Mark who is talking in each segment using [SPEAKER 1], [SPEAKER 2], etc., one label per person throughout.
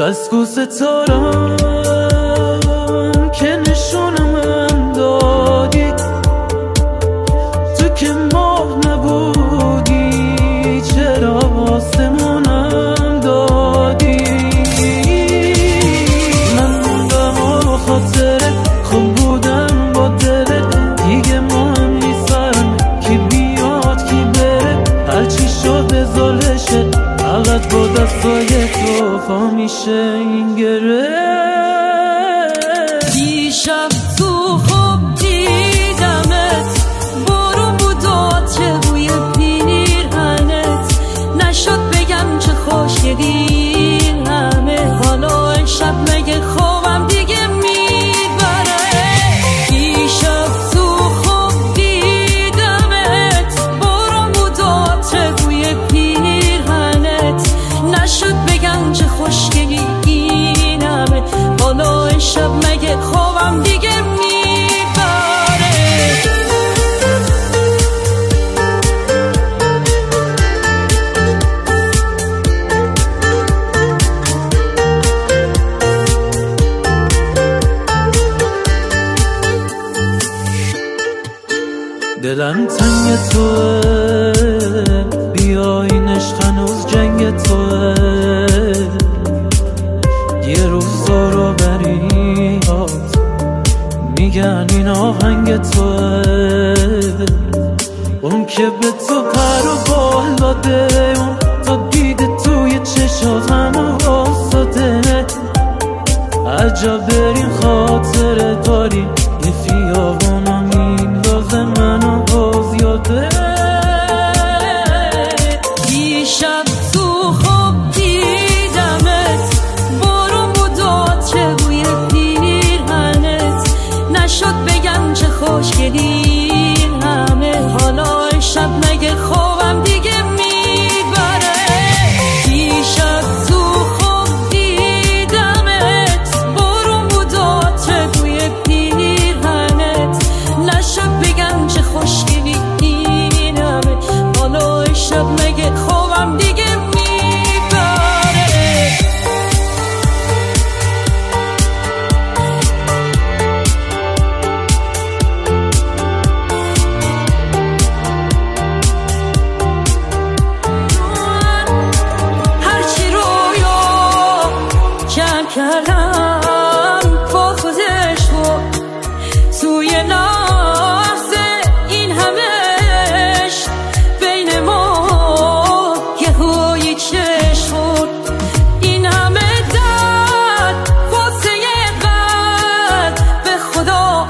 [SPEAKER 1] از کو ستارم که نشونم دادی، تو که ماه نبودی چرا آسمونم دادی. من موندم و خاطره خوب بودم با دلت، دیگه مهم نیست کی بیاد کی بره، هرچی شده زالشه فقط با دستای تو فا میشه این گره.
[SPEAKER 2] دیشب تو خوب دیدمت، بارون بود و چه بوی پیرهنت، نشد بگم چه خوشگلی همه، حالا امشب مگه خوابم دیگه میبره. دیشب تو خوب دیدمت، بارون بود و چه بوی پیرهنت، نشد بگم چه خوشگلی این همه، حالا امشب مگه خوابم دیگه میبره.
[SPEAKER 1] دلم تنگ توه، بیا این عشق هنوز جنگ توه، یه روزا رو بریات میگن این آهنگ توه، اون که به تو پر و بال داده، اون تا دیده توی چشات همه واسطه، عجب بریم خاطره داریم یه خیابونا میندازه منو باز یاده.
[SPEAKER 2] دیشب تو خوب دیدمت، بارون بود و چه بوی پیرهنت، نشد بگم چه خوشگلی همه، حالا امشب مگه خوابم دیگه میبره. دیشب تو خوب دیدمت، بارون بود و چه بوی پیرهنت، نشد بگم چه خوشگلی این همه، حالا امشب مگه خوابم دیگه میبره. هرچی رویا کم کردم با خودش بود، توی لحظه این همش بین ما یه هوی چشم، این همه درد واسه قلب به خدا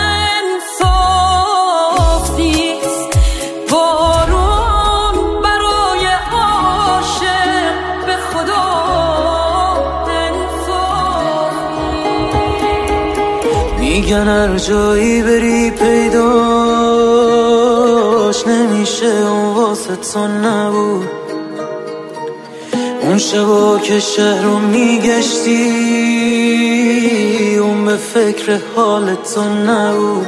[SPEAKER 2] انصاف نیست، بارون برای عاشق به خدا انصاف نیست.
[SPEAKER 1] میگن هر جایی بری پیداش نمیشه، اون واسه تو نبود، اون شبا که شهر رو میگشتی اون به فکر حال تو نبود.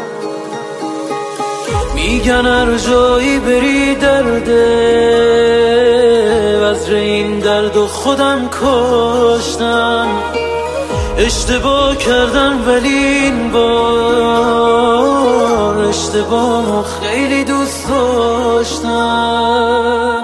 [SPEAKER 1] میگن هر جایی بری درده، وزر این درد و خودم کشتم، اشتباه کردم ولی این بار اشتباهمو خیلی دوست داشتم.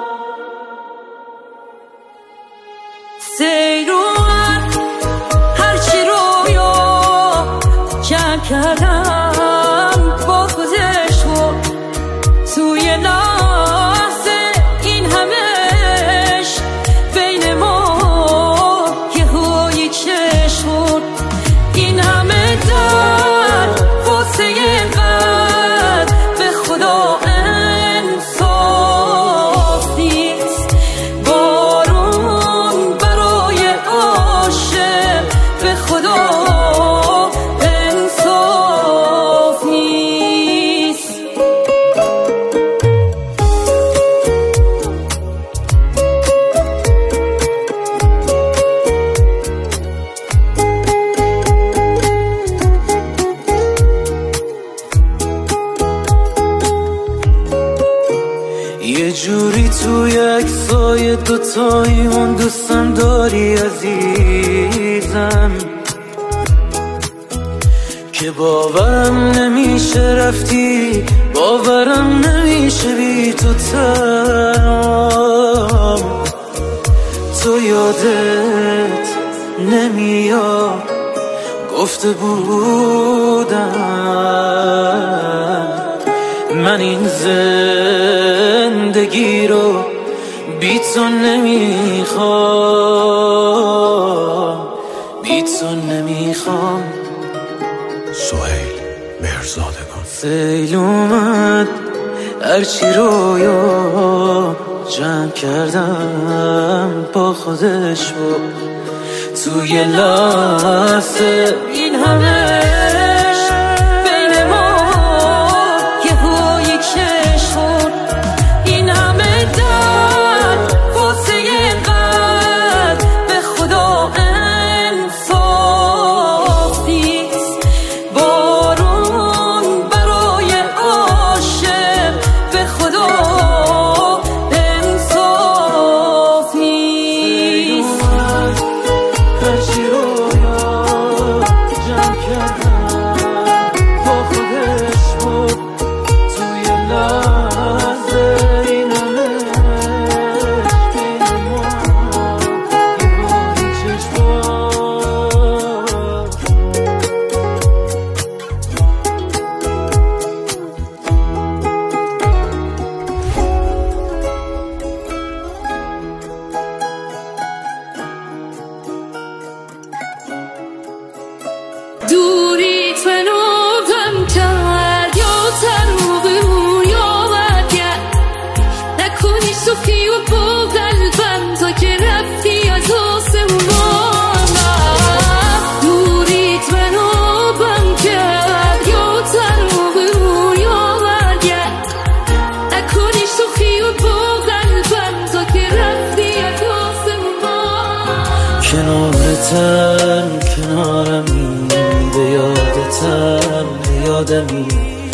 [SPEAKER 2] سیرون هرچی رویا کم کردم با خودش بود، توی لحظه این همش بین ما یه هوی چشم، این همه درد واسه قلب به خدا انصاف
[SPEAKER 1] جوری توی عکسای دوتاییمون دوستم داری عزیزم که باورم نمیشه رفتی، باورم نمیشه بی تو تنم. تو یادت نمیاد گفته بودم من این زندگی رو بی تو نمیخوام، بی تو نمیخوام.
[SPEAKER 3] سهیل مهرزادگان.
[SPEAKER 1] سیل اومد هرچی رویا جمع کردم با خودش بود توی لحظه
[SPEAKER 2] این همش بین ما یه هوی چشم، این همه درد واسه قلب به خدا انصاف نیست. بارون برای عاشق به خدا انصاف نیست.
[SPEAKER 1] هرچی رویا جمع کردم با خودش بود توی لحظه این همه بین ما یه باری چشمات.
[SPEAKER 2] دوریت منو غم کرد یا تنو به رویا برگرد، نکنی سخی و با قلبم تا که رفتی از آسمونم. دوریت منو غم کرد یا تنو به رویا برگرد، نکنی سخی و با قلبم تا که رفتی از آسمونم.
[SPEAKER 1] کنارتم کنارمی به یادتم به یادمی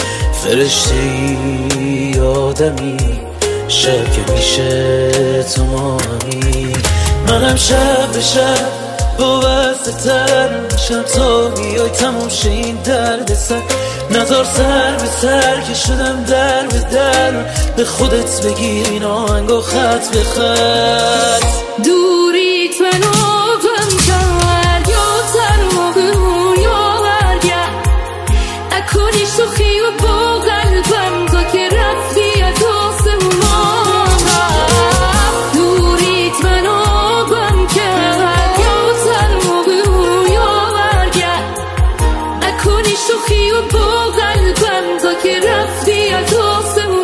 [SPEAKER 1] فرشته‌ای آدمی شب که میشه تو مامی. منم شب به شب با وسط‌تر میشم تا بیای تموم شه این درد سر. نظر سر به سر که شدم در به در به خودت بگیر این آهنگو خط به خط.
[SPEAKER 2] دوریت منو غم کرد یا تنها به رویا برگرد، نکنی سخی و با قلبم تا که رفتی از آسمونم. دوریت منو غم کرد یا تنها به رویا برگرد، نکنی سخی و با قلبم تا که رفتی از آسمونم.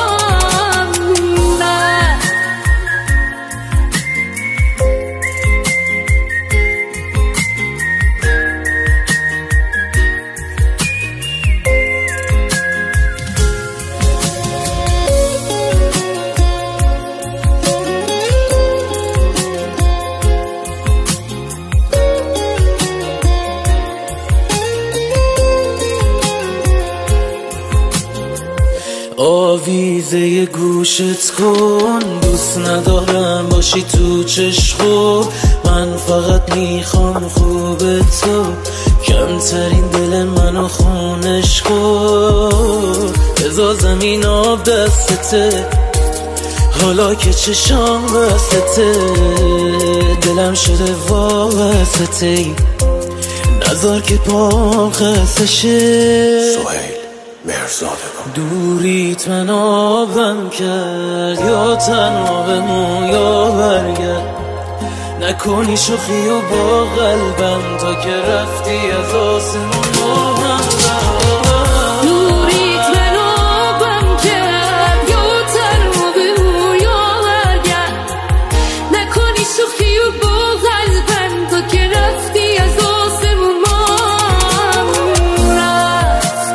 [SPEAKER 1] آویزه گوشت کن دوست ندارم باشی تو چشم. من فقط میخوام خوب تو کمترین دل منو خونش کن. بذار زمین آب دستته حالا که چشام وسطه دلم شده واسطه نذار که پام خسته شه.
[SPEAKER 3] سهیل مهرزادگان.
[SPEAKER 1] دوریت من آبم کرد یا تنها بمون یا برگرد، نکنی شوخی و با قلبم تا که رفتی از آسمون.
[SPEAKER 2] دوریت منو غم کرد یا تنها به رویا برگرد، نکنی شوخی و با قلبم تا که رفتی از آسمون رفت.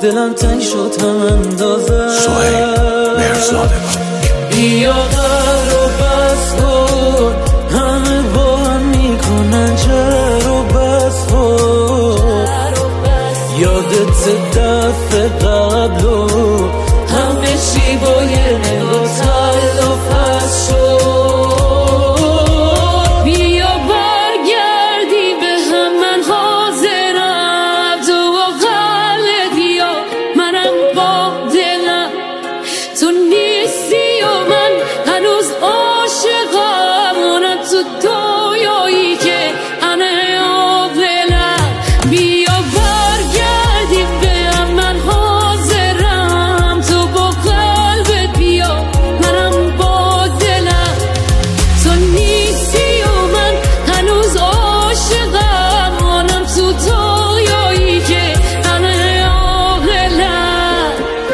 [SPEAKER 1] دلم تنگ شد هم اندازه
[SPEAKER 3] سهیل مهرزادگان
[SPEAKER 1] بیا در و بس کن همه با هم میکنن چر و بس کن یادت دفعه قبلو همه چی با یه نگاه تلافت شد
[SPEAKER 2] بیا برگردی به هم من حاضرم تو با قلبت یا منم با دلم تو نیستی و من هنوز عاشقم اونم تو دنیایی که همه عاقلم بیا برگردی به هم من حاضرم تو با قلبت بیا منم با دلم تو نیستی و من هنوز عاشقم اونم تو دنیایی که همه عاقلم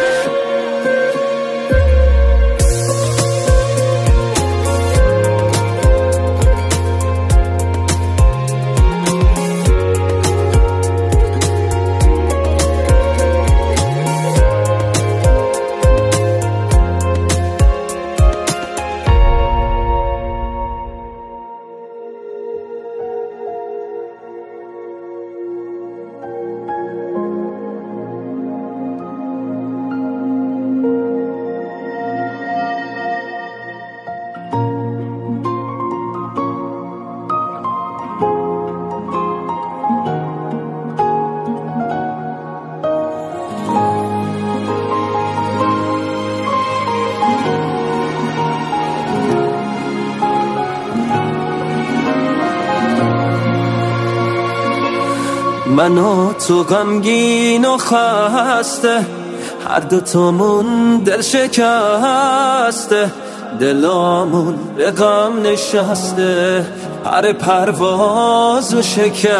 [SPEAKER 1] من و تو غمگین و خسته هر دوتامون دل شکسته دلامون به غم نشسته هر پرواز و شکسته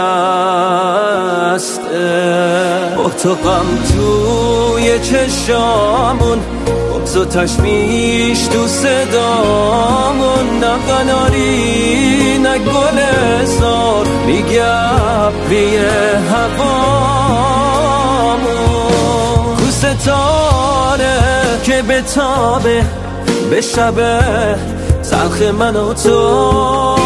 [SPEAKER 1] با تو غم توی چشامون بغض و تشویش تو صدامون نه قناری نه گل زار میگبری هوامون کو ستاره که بتابه به شب تلخ من و تو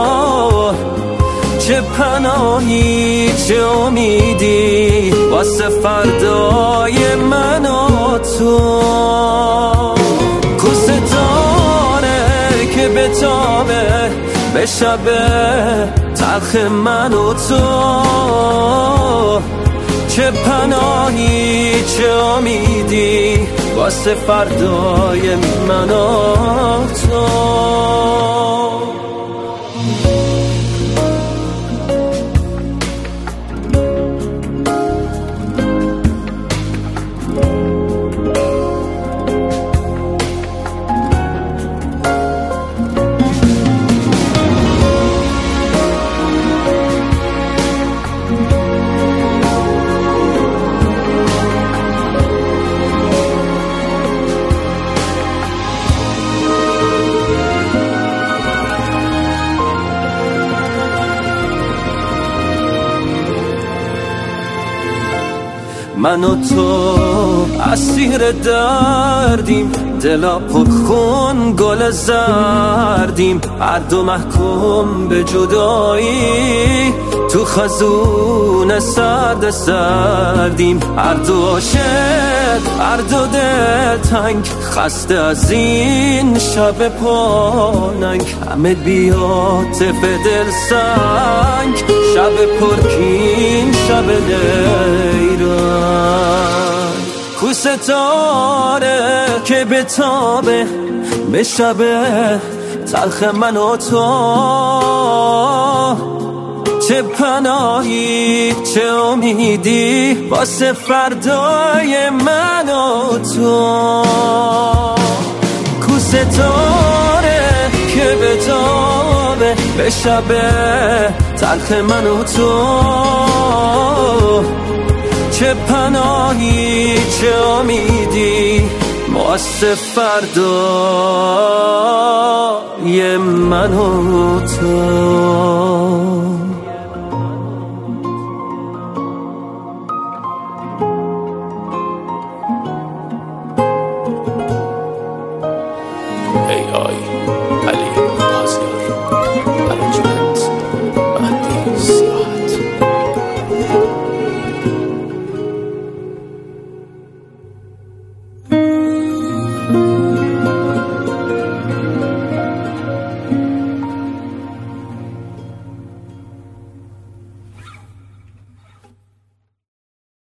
[SPEAKER 1] چه پناهی چه امیدی واسه فردای من و تو کو ستاره که بتابه به شب تلخ من و تو چه پناهی چه امیدی واسه فردای من و تو من و تو اسیر دردیم دلا پرخون گل زردیم هر دو محکوم به جدایی تو خزون سرد سردیم هر دو عاشق هر دو دل تنگ خسته از این شب پاننگ همه بیاتف دل سنگ شب پرکین شب نیرنگ کو ستاره که بتابه به شب تلخ من و تو چه پناهی چه امیدی واسه فردای من و تو کو ستاره که بتابه به شب تلخ من و تو چه پناهی چه امیدی واسه فردای من و تو
[SPEAKER 3] آی